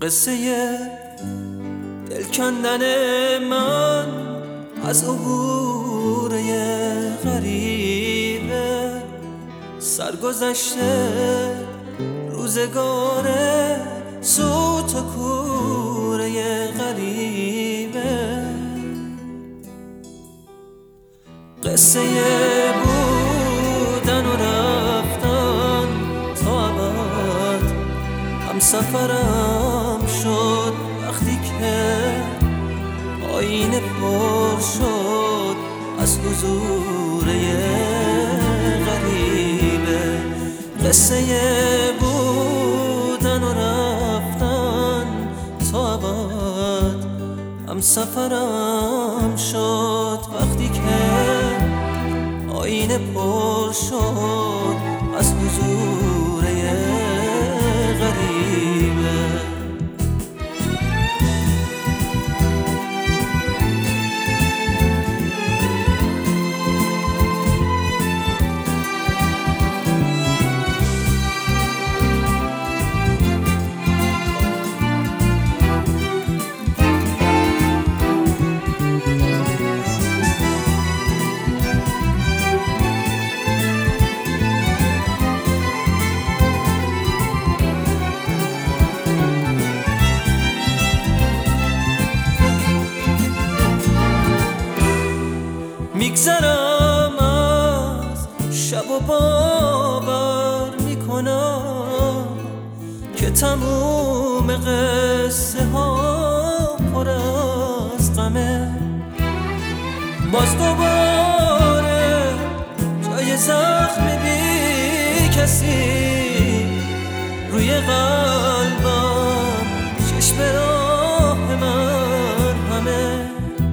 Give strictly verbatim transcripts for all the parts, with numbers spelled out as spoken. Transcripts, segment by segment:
قصه دل کندن من از عبور غریبه، سرگذشته روزگار سوت و کوره غریبه. قصه بودن و رفتن تا ابد هم سفرم شد وقتی که آینه پر شد از حضور غریبه. قصه بودن و رفتن تا ابد هم سفرم شد وقتی که آینه پر شد از حضور غریبه. میگذرم از شب و باور میکنم که تموم قصه ها پر از غمه. باز دوباره جای زخم بی کسی روی قلبم، چشم راه من همه.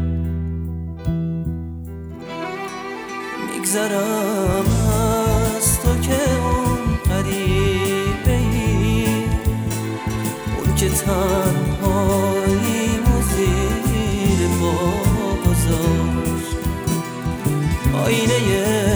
میگذرم از تو که اون غریبه ای، اون که تنهایی و زیر پا گذاشت آینه